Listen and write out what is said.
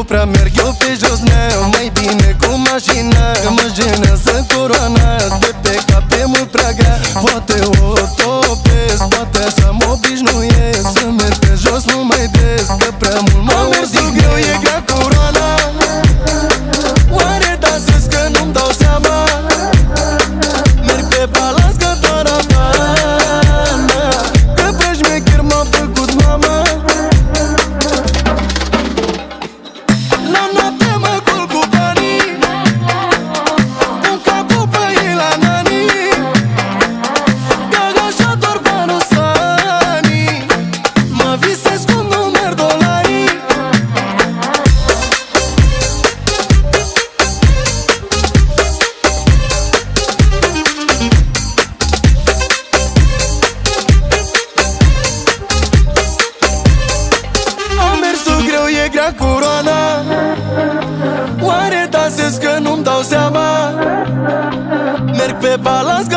prea merg eu pe jos, meu, mai bine cu mașina. Mă jenează coroana, de pe cap e mult prea grea. Poate o topesc, poate așa mă obișnuiesc. Să merg pe jos mult mai des, că prea mult mă mersul greu, e grea coroana. Oare dansez că nu-mi dau seama? Merg pe balans ca taravana, că prea șmecher m-a făcut mama. La noapte mă culc cu banii, pun capul pe ei la nani, că așa doar banul sanii. Mă visez cu numeri dolarii. Am mersul greu, e grea coroana. Oare dansez că nu-mi dau seama? Merg pe balans